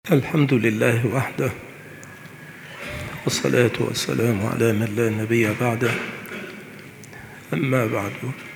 الحمد لله وحده، والصلاة والسلام على من لا نبي بعده. أما بعد،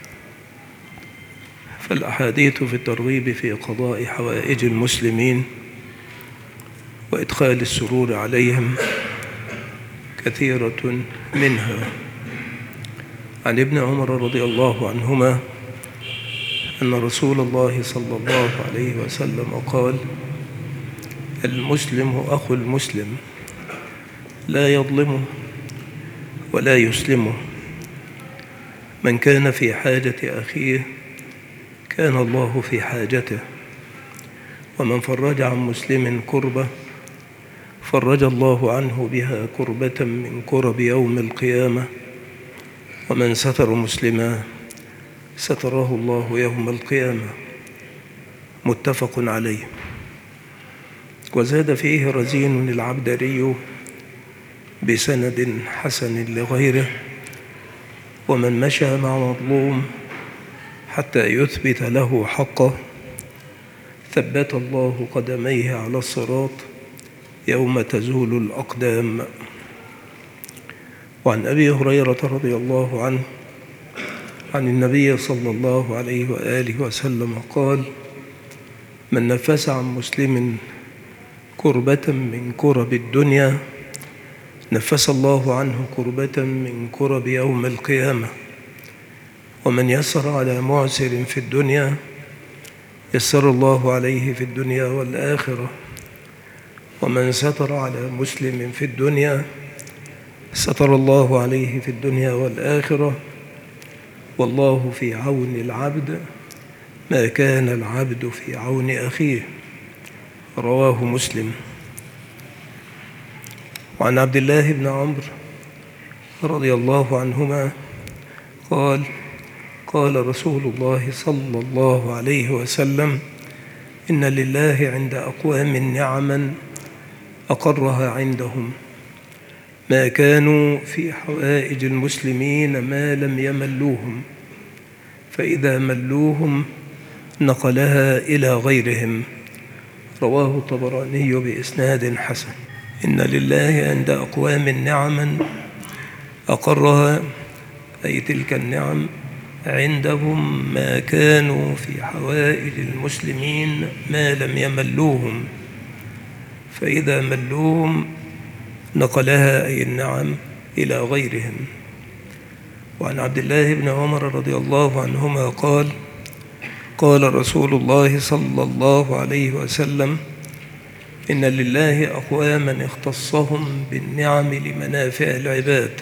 فالأحاديث في الترغيب في قضاء حوائج المسلمين وإدخال السرور عليهم كثيرة، منها عن ابن عمر رضي الله عنهما أن رسول الله صلى الله عليه وسلم قال: المسلم أخو المسلم، لا يظلمه ولا يسلمه. من كان في حاجة أخيه كان الله في حاجته، ومن فرج عن مسلم كربة فرج الله عنه بها كربة من كرب يوم القيامة، ومن ستر مسلما ستره الله يوم القيامة. متفق عليه. وزاد فيه رزين العبدري بسند حسن لغيره: ومن مشى مع مظلوم حتى يثبت له حقه ثبت الله قدميه على الصراط يوم تزول الأقدام. وعن أبي هريرة رضي الله عنه عن النبي صلى الله عليه وآله وسلم قال: من نفس عن مسلم كربة من كرب الدنيا نفس الله عنه كربة من كرب يوم القيامة. ومن يسر على معسر في الدنيا يسر الله عليه في الدنيا والآخرة. ومن ستر على مسلم في الدنيا ستر الله عليه في الدنيا والآخرة. والله في عون العبد ما كان العبد في عون أخيه. رواه مسلم. وعن عبد الله بن عمرو رضي الله عنهما قال: قال رسول الله صلى الله عليه وسلم: إن لله عند أقوام نعما أقرها عندهم ما كانوا في حوائج المسلمين ما لم يملوهم، فإذا ملوهم نقلها إلى غيرهم. رواه الطبراني بإسناد حسن. إن لله عند أقوام نعما أقرها، أي تلك النعم عندهم ما كانوا في حوائج المسلمين ما لم يملوهم، فإذا ملوهم نقلها، أي النعم، إلى غيرهم. وعن عبد الله بن عمر رضي الله عنهما قال: قال رسول الله صلى الله عليه وسلم: إن لله أقواما اختصهم بالنعم لمنافع العباد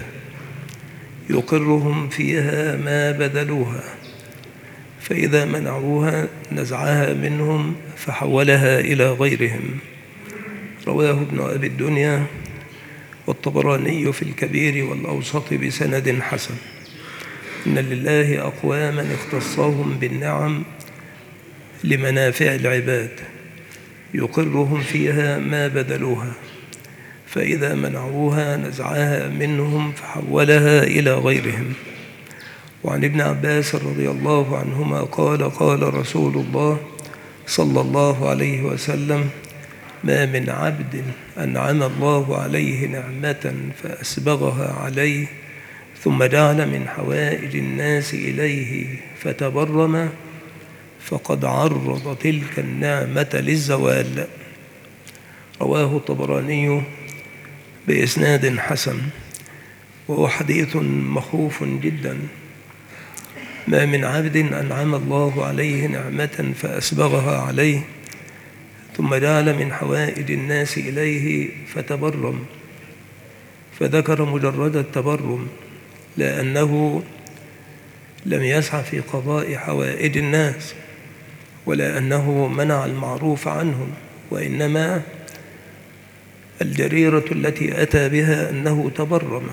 يقرهم فيها ما بذلوها، فإذا منعوها نزعها منهم فحولها إلى غيرهم. رواه ابن أبي الدنيا والطبراني في الكبير والأوسط بسند حسن. إن لله أقواما اختصهم بالنعم لمنافع العباد يقرهم فيها ما بذلوها، فإذا منعوها نزعها منهم فحولها إلى غيرهم. وعن ابن عباس رضي الله عنهما قال: قال رسول الله صلى الله عليه وسلم: ما من عبد أنعم الله عليه نعمة فأسبغها عليه ثم جعل من حوائج الناس إليه فتبرم فقد عرض تلك النعمة للزوال. رواه الطبراني بإسناد حسن، وهو حديث مخوف جدا. ما من عبد أنعم الله عليه نعمة فأسبغها عليه ثم جعل من حوائج الناس إليه فتبرم، فذكر مجرد التبرم لأنه لم يسعى في قضاء حوائج الناس ولا أنه منع المعروف عنهم، وإنما الجريرة التي أتى بها أنه تبرم،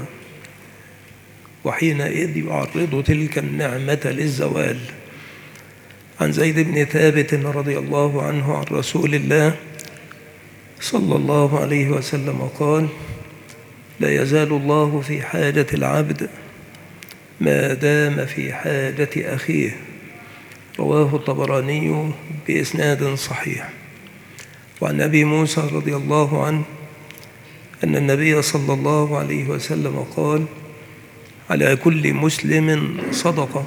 وحينئذ يعرض تلك النعمة للزوال. عن زيد بن ثابت رضي الله عنه عن رسول الله صلى الله عليه وسلم قال: لا يزال الله في حاجة العبد ما دام في حاجة أخيه. رواه الطبراني بإسناد صحيح. وعن أبي موسى رضي الله عنه أن النبي صلى الله عليه وسلم قال: على كل مسلم صدقة.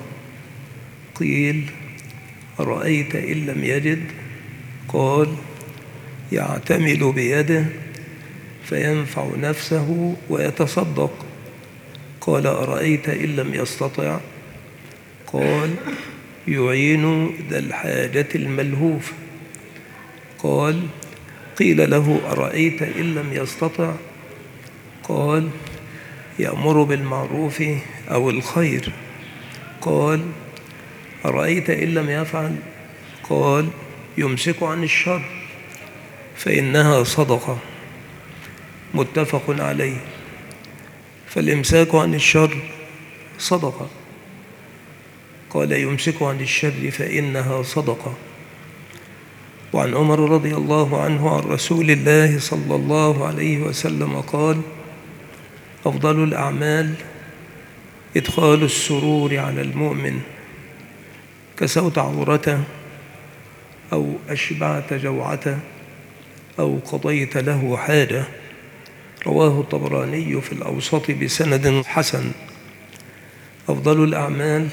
قيل: أرأيت إن لم يجد؟ قال: يعتمل بيده فينفع نفسه ويتصدق. قال: أرأيت إن لم يستطع؟ قال: يعين ذا الحاجة الملهوف. قال: قيل له: أرأيت إن لم يستطع؟ قال: يأمر بالمعروف أو الخير. قال: أرأيت إن لم يفعل؟ قال: يمسك عن الشر فإنها صدقة. متفق عليه. فالإمساك عن الشر صدقة. قال: يمسك عن الشر فإنها صدقة. وعن عمر رضي الله عنه عن رسول الله صلى الله عليه وسلم قال: أفضل الأعمال إدخال السرور على المؤمن، كسوت عورته أو أشبعت جوعته أو قضيت له حاجة. رواه الطبراني في الأوسط بسند حسن. أفضل الأعمال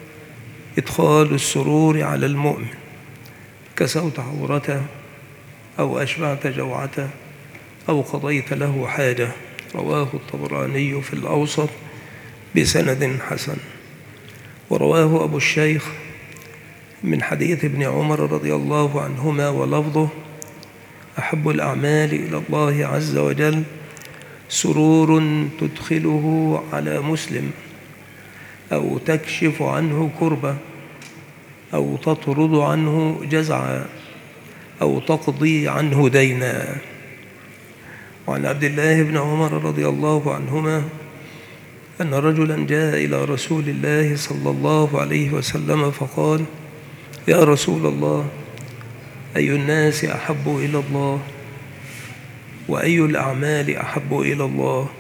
إدخال السرور على المؤمن، كسوت عورته أو أشبعت جوعته أو قضيت له حاجة. رواه الطبراني في الأوسط بسند حسن. ورواه أبو الشيخ من حديث ابن عمر رضي الله عنهما ولفظه: أحب الأعمال إلى الله عز وجل سرور تدخله على مسلم، أو تكشف عنه كربة، أو تطرد عنه جزعا، أو تقضي عنه دينا. وعن عبد الله بن عمر رضي الله عنهما أن رجلا جاء إلى رسول الله صلى الله عليه وسلم فقال: يا رسول الله، أي الناس أحب إلى الله؟ وأي الأعمال أحب إلى الله؟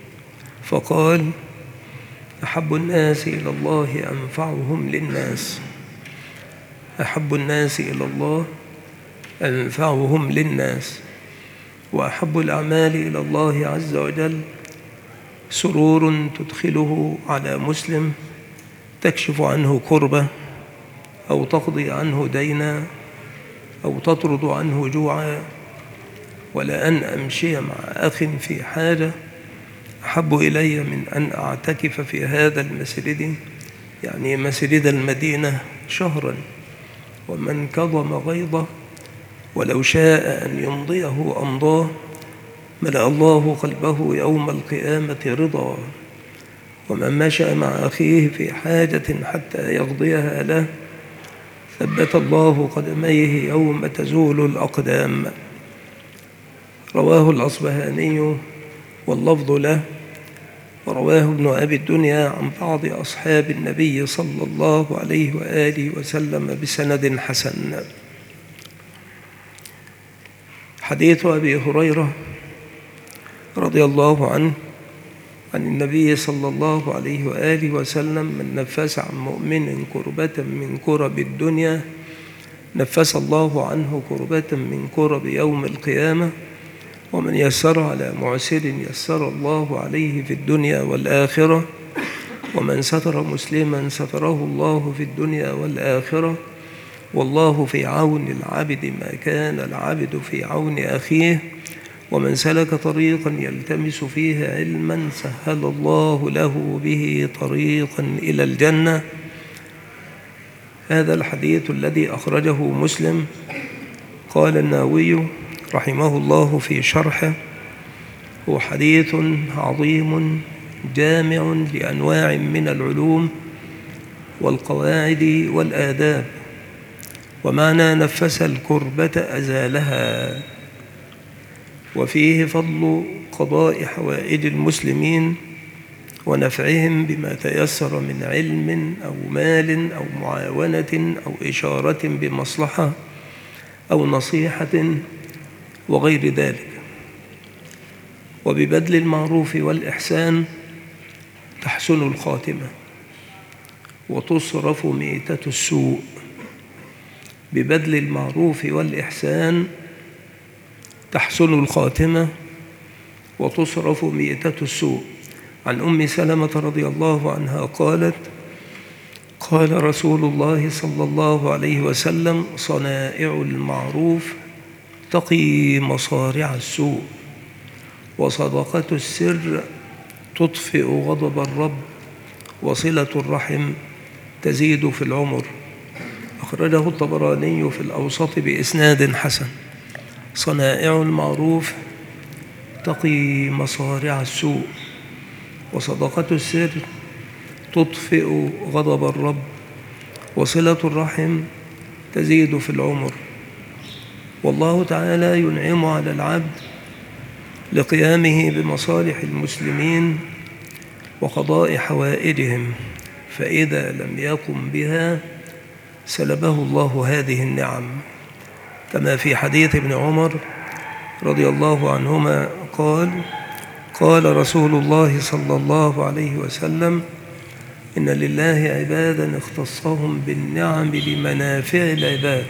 فقال: أحب الناس إلى الله أنفعهم للناس. أحب الناس إلى الله أنفعهم للناس. وأحب الأعمال إلى الله عز وجل سرور تدخله على مسلم، تكشف عنه كربة، أو تقضي عنه دينا، أو تطرد عنه جوعا. ولأن أمشي مع أخ في حاجة أحب إلي من أن أعتكف في هذا المسجد، يعني مسجد المدينة، شهرا. ومن كظم غيظه ولو شاء أن يمضيه أمضاه، ملأ الله قلبه يوم القيامة رضا. ومن مشى مع أخيه في حاجة حتى يقضيها له، ثبت الله قدميه يوم تزول الأقدام. رواه الأصبهاني واللفظ له. ورواه ابن أبي الدنيا عن بعض أصحاب النبي صلى الله عليه وآله وسلم بسند حسن. حديث أبي هريرة رضي الله عنه عن النبي صلى الله عليه وآله وسلم: من نفس عن مؤمن كربة من كرب الدنيا نفس الله عنه كربة من كرب يوم القيامة. ومن يسر على معسر يسر الله عليه في الدنيا والآخرة. ومن ستر مسلما ستره الله في الدنيا والآخرة. والله في عون العبد ما كان العبد في عون أخيه. ومن سلك طريقا يلتمس فيه علما سهل الله له به طريقا إلى الجنة. هذا الحديث الذي أخرجه مسلم. قال النووي رحمه الله في شرحه: هو حديث عظيم جامع لأنواع من العلوم والقواعد والآداب. ومعنى نفس الكربة أزالها. وفيه فضل قضاء حوائج المسلمين ونفعهم بما تيسر من علم أو مال أو معاونة أو إشارة بمصلحة أو نصيحة وغير ذلك. وببذل المعروف والإحسان تحسن الخاتمة وتصرف ميتة السوء. ببذل المعروف والإحسان تحسن الخاتمة وتصرف ميتة السوء. عن أم سلمة رضي الله عنها قالت: قال رسول الله صلى الله عليه وسلم: صنائع المعروف تقي مصارع السوء، وصدقة السر تطفئ غضب الرب، وصلة الرحم تزيد في العمر. أخرجه الطبراني في الأوسط بإسناد حسن. صنائع المعروف تقي مصارع السوء، وصدقة السر تطفئ غضب الرب، وصلة الرحم تزيد في العمر. والله تعالى ينعم على العبد لقيامه بمصالح المسلمين وقضاء حوائجهم، فإذا لم يقم بها سلبه الله هذه النعم، كما في حديث ابن عمر رضي الله عنهما قال: قال رسول الله صلى الله عليه وسلم: إن لله عبادا اختصهم بالنعم لمنافع العباد،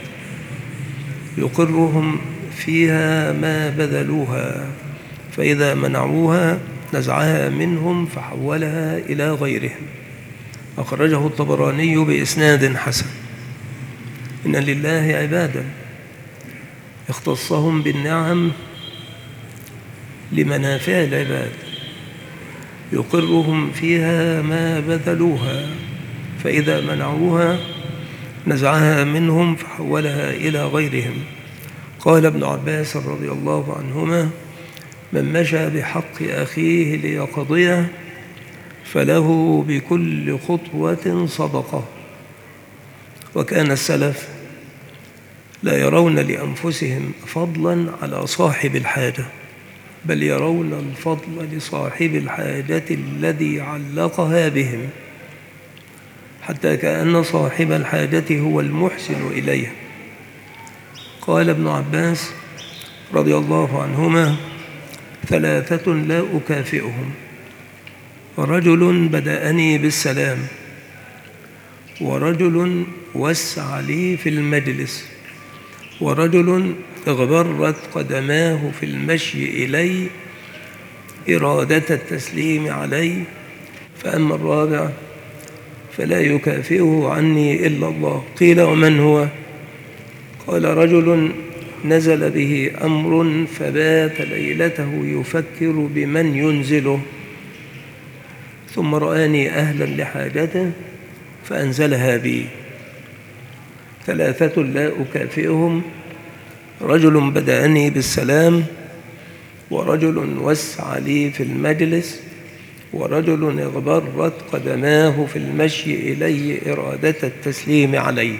يقرهم فيها ما بذلوها، فإذا منعوها نزعها منهم فحولها إلى غيرهم. أخرجه الطبراني بإسناد حسن. إن لله عبادا اختصهم بالنعم لمنافع العباد، يقرهم فيها ما بذلوها، فإذا منعوها نزعها منهم فحولها إلى غيرهم. قال ابن عباس رضي الله عنهما: من مشى بحق أخيه ليقضيه فله بكل خطوة صدقة. وكان السلف لا يرون لأنفسهم فضلا على صاحب الحاجة، بل يرون الفضل لصاحب الحاجة الذي علقها بهم، حتى كأن صاحب الحاجة هو المحسن إليها. قال ابن عباس رضي الله عنهما: ثلاثة لا أكافئهم: رجل بدأني بالسلام، ورجل وسع لي في المجلس، ورجل اغبرت قدماه في المشي إلي إرادة التسليم علي. فأما الرابع فلا يكافئه عني إلا الله. قيل: ومن هو؟ قال: رجل نزل به أمر فبات ليلته يفكر بمن ينزله، ثم رآني أهلا لحاجته فأنزلها بي. ثلاثة لا أكافئهم: رجل بدأني بالسلام، ورجل وسع لي في المجلس، ورجل اغبرت قدماه في المشي إلي إرادة التسليم عليه.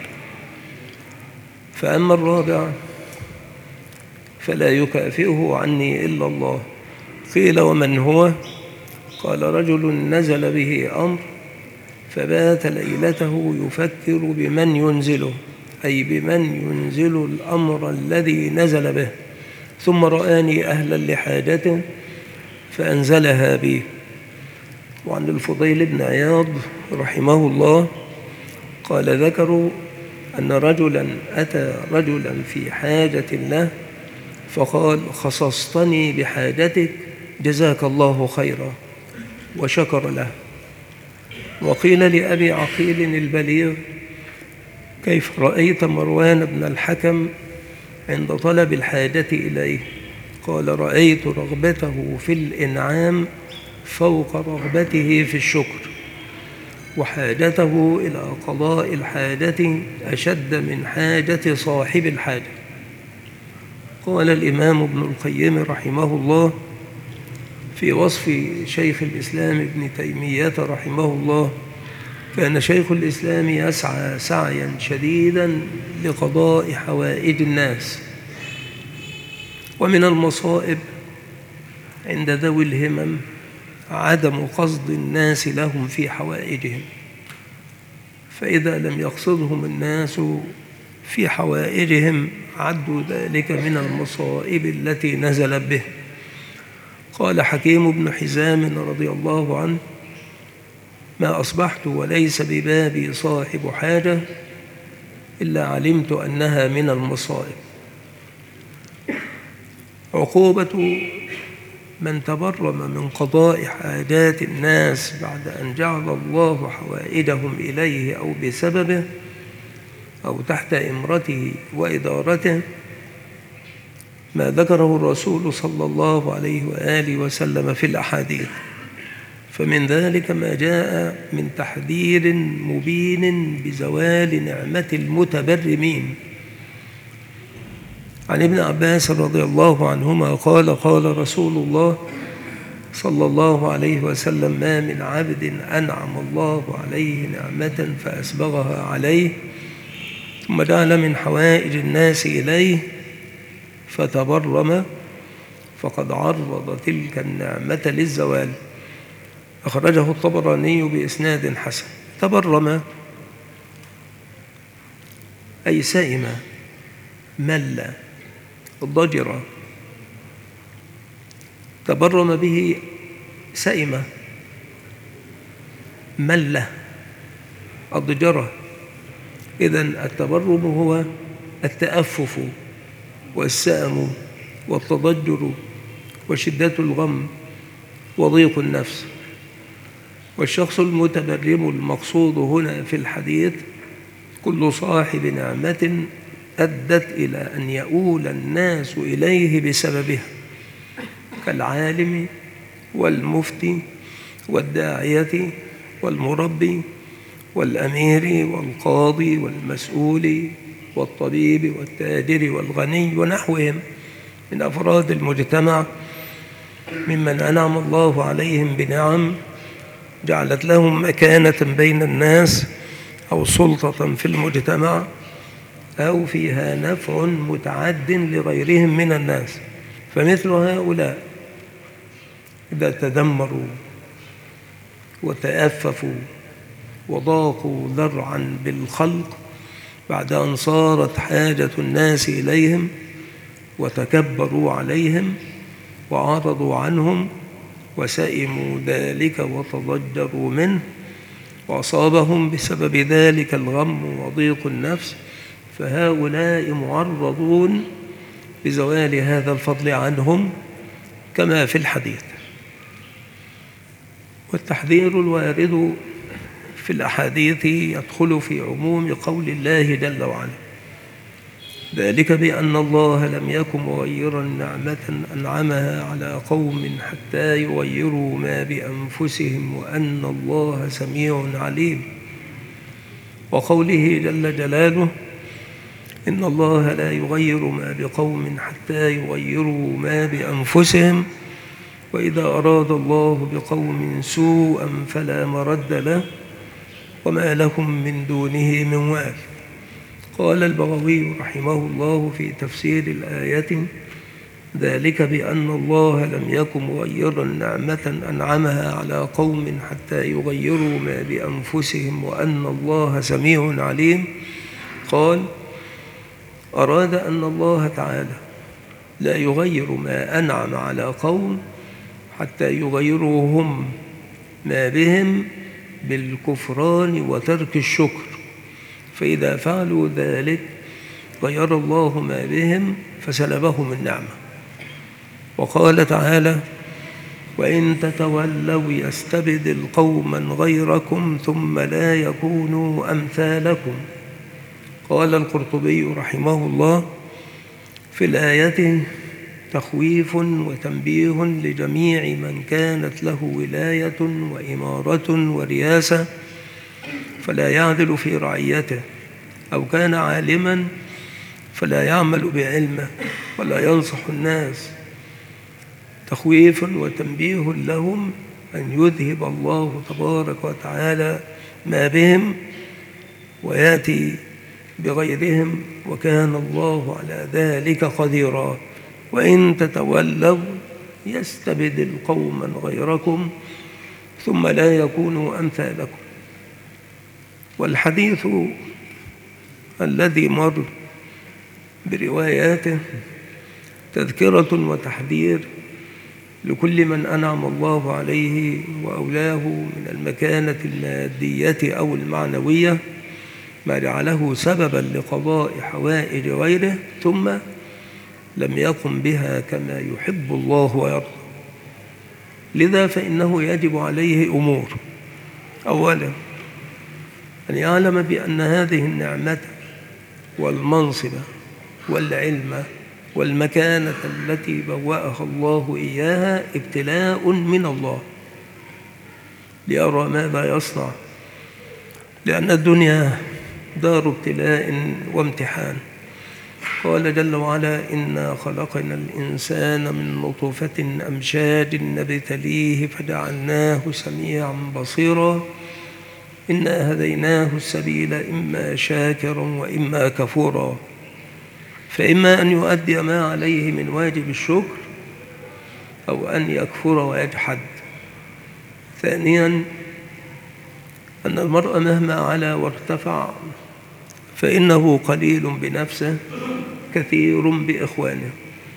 فأما الرابع فلا يكافئه عني إلا الله. قيل: ومن هو؟ قال: رجل نزل به أمر فبات ليلته يفكر بمن ينزله، أي بمن ينزل الأمر الذي نزل به، ثم رآني أهلا لحاجته فأنزلها بي. وعن الفضيل بن عياض رحمه الله قال: ذكروا أن رجلا أتى رجلا في حاجة له فقال: خصصتني بحاجتك، جزاك الله خيرا، وشكر له. وقيل لأبي عقيل البليغ: كيف رأيت مروان بن الحكم عند طلب الحاجة إليه؟ قال: رأيت رغبته في الإنعام فوق رغبته في الشكر، وحاجته إلى قضاء الحاجة أشد من حاجة صاحب الحاجة. قال الإمام ابن القيم رحمه الله في وصف شيخ الإسلام ابن تيمية رحمه الله: كان شيخ الإسلام يسعى سعيا شديدا لقضاء حوائج الناس. ومن المصائب عند ذوي الهمم عدم قصد الناس لهم في حوائجهم، فإذا لم يقصدهم الناس في حوائجهم عدوا ذلك من المصائب التي نزلت به. قال حكيم بن حزام رضي الله عنه: ما أصبحت وليس ببابي صاحب حاجة إلا علمت أنها من المصائب. عقوبة من تبرم من قضاء حاجات الناس بعد أن جعل الله حوائجهم إليه أو بسببه أو تحت إمرته وإدارته ما ذكره الرسول صلى الله عليه وآله وسلم في الأحاديث. فمن ذلك ما جاء من تحذير مبين بزوال نعمة المتبرمين. عن ابن عباس رضي الله عنهما قال: قال رسول الله صلى الله عليه وسلم: ما من عبد أنعم الله عليه نعمة فأسبغها عليه ثم جعل من حوائج الناس إليه فتبرم فقد عرض تلك النعمة للزوال. أخرجه الطبراني بإسناد حسن. تبرم أي سئم، مل، ضجر. تبرم به سئم، مل، الضجرة. إذن التبرم هو التأفف والسأم والتضجر وشدة الغم وضيق النفس. والشخص المتبرم المقصود هنا في الحديث كل صاحب نعمة أدت إلى أن يؤول الناس إليه بسببها، كالعالم والمفتي والداعية والمربي والأمير والقاضي والمسؤول والطبيب والتاجر والغني ونحوهم من أفراد المجتمع ممن أنعم الله عليهم بنعم جعلت لهم مكانة بين الناس أو سلطة في المجتمع أو فيها نفع متعد لغيرهم من الناس. فمثل هؤلاء إذا تذمروا وتأففوا وضاقوا ذرعا بالخلق بعد أن صارت حاجة الناس إليهم وتكبروا عليهم وعرضوا عنهم وسئموا ذلك وتضجروا منه وأصابهم بسبب ذلك الغم وضيق النفس، فهؤلاء معرضون بزوال هذا الفضل عنهم كما في الحديث. والتحذير الوارد في الأحاديث يدخل في عموم قول الله جل وعلا: ذلك بأن الله لم يكن مغيرا نعمة أنعمها على قوم حتى يغيروا ما بأنفسهم وأن الله سميع عليم. وقوله جل جلاله: إن الله لا يغير ما بقوم حتى يغيروا ما بأنفسهم وإذا أراد الله بقوم سوءا فلا مرد له وما لهم من دونه من وال. قال البغوي رحمه الله في تفسير الآية: ذلك بأن الله لم يكن مغيرا نعمة أنعمها على قوم حتى يغيروا ما بأنفسهم وأن الله سميع عليم. قال: أراد أن الله تعالى لا يغير ما أنعم على قوم حتى يغيروا هم ما بهم بالكفران وترك الشكر، فإذا فعلوا ذلك غير الله ما بهم فسلبهم النعمة. وقال تعالى: وإن تتولوا يستبدل قوما غيركم ثم لا يكونوا أمثالكم. قال القرطبي رحمه الله: في الآية تخويف وتنبيه لجميع من كانت له ولاية وإمارة ورياسة فلا يعدل في رعيته، أو كان عالما فلا يعمل بعلمه ولا ينصح الناس. تخويف وتنبيه لهم أن يذهب الله تبارك وتعالى ما بهم ويأتي بغيرهم وكان الله على ذلك قديرا. وإن تتولوا يستبدل قوما غيركم ثم لا يكونوا أمثالكم. والحديث الذي مر برواياته تذكرة وتحذير لكل من أنعم الله عليه وأولاه من المكانة المادية أو المعنوية ما جعله سببا لقضاء حوائج غيره، ثم لم يقم بها كما يحب الله ويرضى. لذا فإنه يجب عليه أمور: أولا أن يعلم بأن هذه النعمة والمنصب والعلم والمكانة التي بوأها الله إياها ابتلاء من الله ليرى ماذا يصنع، لأن الدنيا دار ابتلاء وامتحان. قال جل وعلا: إنا خلقنا الإنسان من نطفة أمشاج نبتليه فجعلناه سميعا بصيرا إنا هديناه السبيل إما شاكرا وإما كفورا، فإما أن يؤدي ما عليه من واجب الشكر أو أن يكفر ويجحد. ثانيا أن المرء مهما علا وارتفع فإنه قليل بنفسه كثير بإخوانه،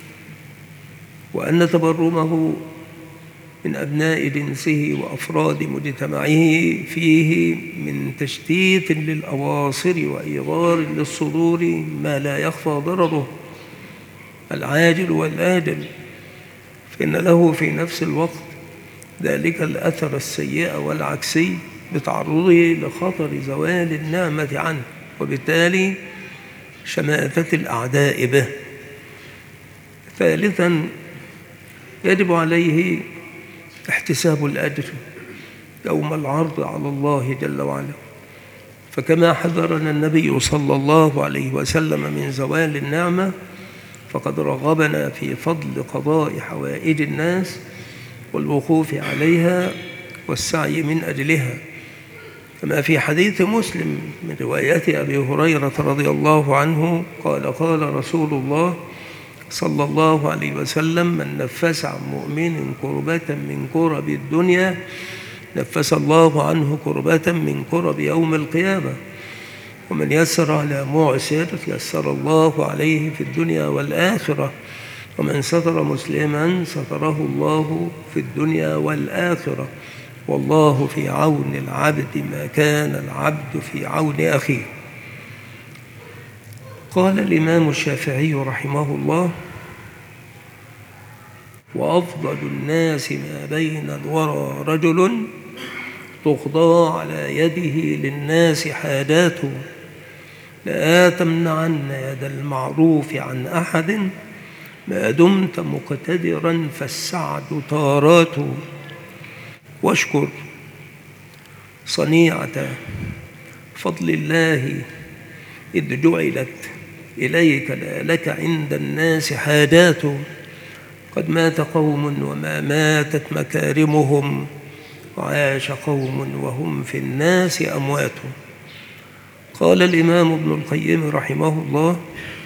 وأن تبرمه من أبناء جنسه وأفراد مجتمعه فيه من تشتيت للأواصر وإيغار للصدور ما لا يخفى ضرره العاجل والآجل، فإن له في نفس الوقت ذلك الأثر السيء والعكسي بتعرضه لخطر زوال النعمة عنه، وبالتالي شماتة الأعداء به. ثالثا يجب عليه احتساب الأجر يوم العرض على الله جل وعلا، فكما حذرنا النبي صلى الله عليه وسلم من زوال النعمة فقد رغبنا في فضل قضاء حوائج الناس والوقوف عليها والسعي من أجلها، كما في حديث مسلم من رواية أبي هريرة رضي الله عنه قال: قال رسول الله صلى الله عليه وسلم: من نفس عن مؤمن كربة من كرب الدنيا نفس الله عنه كربة من كرب يوم القيامة، ومن يسر على معسر يسر الله عليه في الدنيا والآخرة، ومن ستر مسلما ستره الله في الدنيا والآخرة، والله في عون العبد ما كان العبد في عون أخيه. قال الإمام الشافعي رحمه الله: وأفضل الناس ما بين الورى رجل تقضى على يده للناس حاجاته، لا تمنعن يد المعروف عن أحد ما دمت مقتدرا فالسعد طاراته، واشكر صنيعة فضل الله إذ جعلت إليك لا لك عند الناس حاجات، قد مات قوم وما ماتت مكارمهم وعاش قوم وهم في الناس أموات. قال الإمام ابن القيم رحمه الله،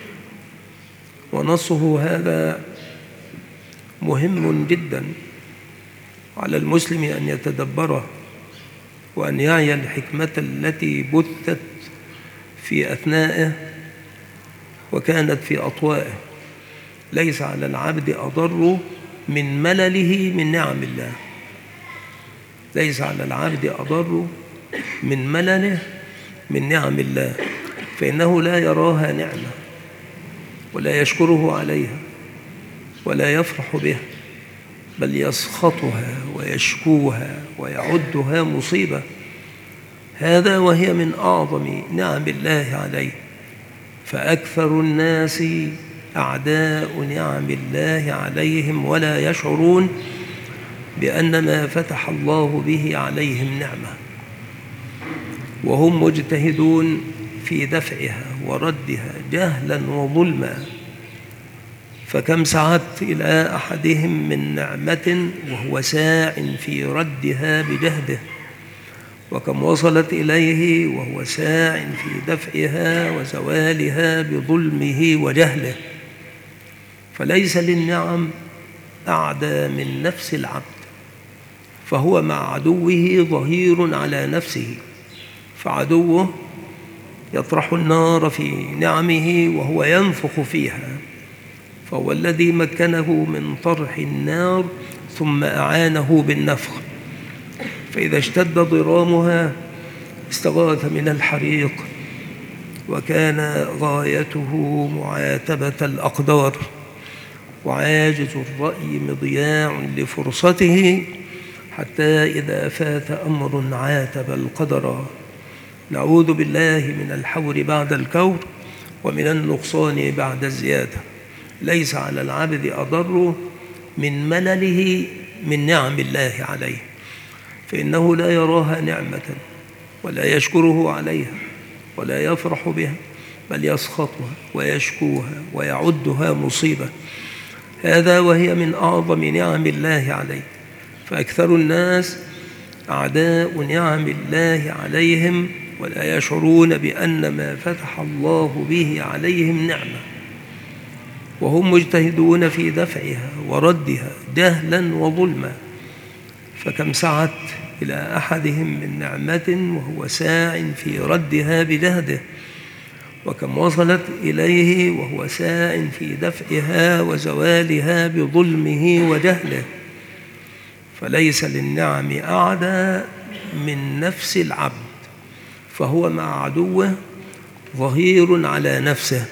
ونصه هذا مهم جدا على المسلم أن يتدبره وأن يعي الحكمة التي بثت في أثنائه وكانت في أطوائه. ليس على العبد أضر من ملله من نعم الله، ليس على العبد أضر من ملله من نعم الله، فإنه لا يراها نعمة ولا يشكره عليها ولا يفرح بها، بل يسخطها ويشكوها ويعدها مصيبة. هذا وهي من أعظم نعم الله عليه، فأكثر الناس أعداء نعم الله عليهم ولا يشعرون بأن ما فتح الله به عليهم نعمة، وهم مجتهدون في دفعها وردها جهلا وظلما. فكم سعدت إلى أحدهم من نعمة وهو ساع في ردها بجهده، وكم وصلت إليه وهو ساع في دفعها وزوالها بظلمه وجهله. فليس للنعم أعدى من نفس العبد، فهو مع عدوه ظهير على نفسه، فعدوه يطرح النار في نعمه وهو ينفخ فيها، فهو الذي مكنه من طرح النار ثم أعانه بالنفخ، فإذا اشتد ضرامها استغاث من الحريق، وكان غايته معاتبة الأقدار. وعاجز الرأي مضياع لفرصته، حتى إذا فات أمر عاتب القدر. نعوذ بالله من الحور بعد الكور، ومن النقصان بعد الزيادة. ليس على العبد أضر من ملله من نعم الله عليه، فإنه لا يراها نعمة ولا يشكره عليها ولا يفرح بها، بل يسخطها ويشكوها ويعدها مصيبة. هذا وهي من أعظم نعم الله عليه، فأكثر الناس أعداء نعم الله عليهم، ولا يشعرون بأن ما فتح الله به عليهم نعمة، وهم مجتهدون في دفعها وردها جهلا وظلما. فكم سعت إلى أحدهم من نعمة وهو ساع في ردها بجهده، وكم وصلت إليه وهو ساع في دفعها وزوالها بظلمه وجهله. فليس للنعم أعدى من نفس العبد، فهو مع عدوه ظهير على نفسه،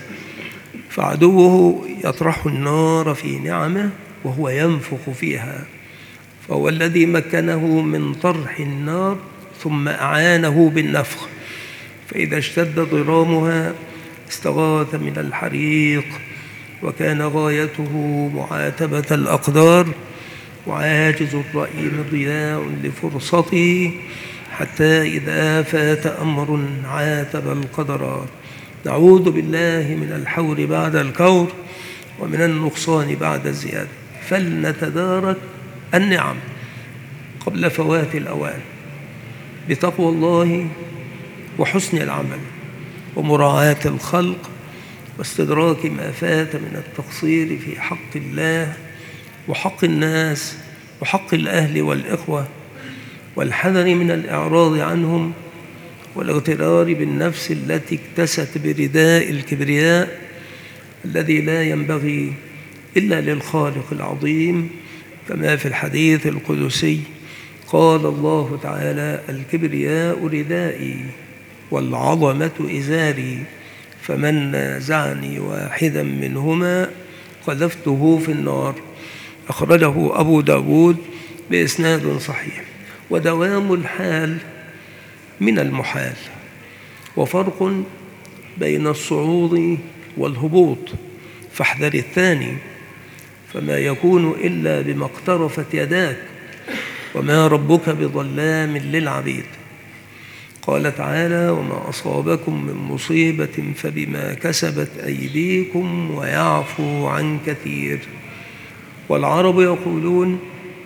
فعدوه يطرح النار في نعمه وهو ينفخ فيها، فهو الذي مكنه من طرح النار ثم أعانه بالنفخ، فإذا اشتد ضرامها استغاث من الحريق، وكان غايته معاتبة الأقدار. وعاجز الرأي مضياع لفرصته، حتى إذا فات أمر عاتب القدر. نعوذ بالله من الحور بعد الكور، ومن النقصان بعد الزيادة. فلنتدارك النعم قبل فوات الأوان بتقوى الله وحسن العمل ومراعاة الخلق، واستدراك ما فات من التقصير في حق الله وحق الناس وحق الأهل والإخوة، والحذر من الإعراض عنهم، والاغترار بالنفس التي اكتست برداء الكبرياء الذي لا ينبغي إلا للخالق العظيم، كما في الحديث القدسي قال الله تعالى: الكبرياء ردائي والعظمة إزاري، فمن نازعني واحدا منهما قذفته في النار. أخرجه أبو داود بإسناد صحيح. ودوام الحال من المحال، وفرق بين الصعود والهبوط، فاحذر الثاني، فما يكون إلا بما اقترفت يداك، وما ربك بظلام للعبيد. قال تعالى: وما أصابكم من مصيبة فبما كسبت أيديكم ويعفو عن كثير. والعرب يقولون: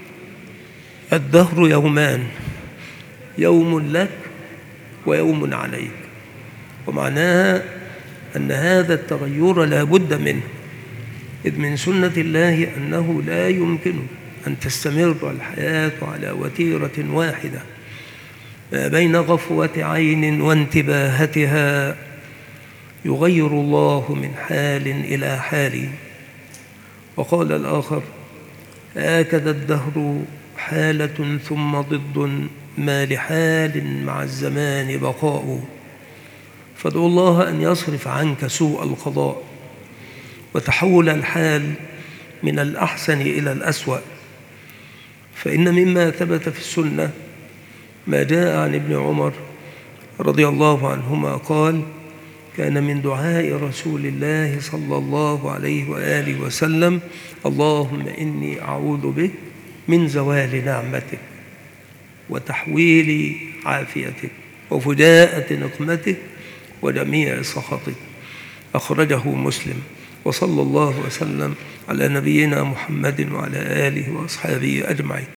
الدهر يومان، يوم لك ويوم عليك. ومعناها أن هذا التغير لا بد منه، إذ من سنة الله أنه لا يمكن أن تستمر الحياة على وتيرة واحدة، ما بين غفوة عين وانتباهتها يغير الله من حال إلى حال. وقال الآخر: هكذا الدهر حالة ثم ضد، ما لحال مع الزمان بقاء. فادعو الله أن يصرف عنك سوء القضاء وتحول الحال من الأحسن إلى الأسوأ. فإن مما ثبت في السنة ما جاء عن ابن عمر رضي الله عنهما قال: كان من دعاء رسول الله صلى الله عليه وآله وسلم: اللهم إني أعوذ بك من زوال نعمتك وتحويل عافيتك وفجاءة نقمتك وجميع سخطك. أخرجه مسلم. وصلى الله وسلم على نبينا محمد وعلى آله وأصحابه أجمعين.